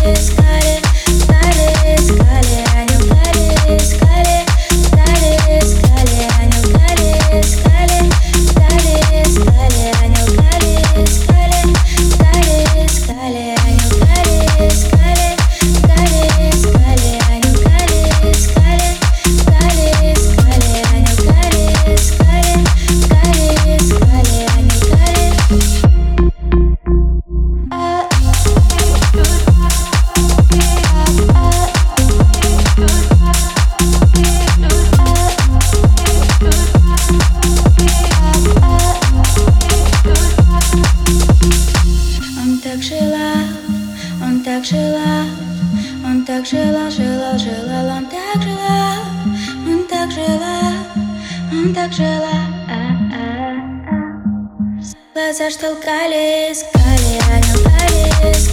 Он так желал, он так желал, желал, желал, он так желал, он так желал, он так желал. Глаза ж толкались, искали, они лгали.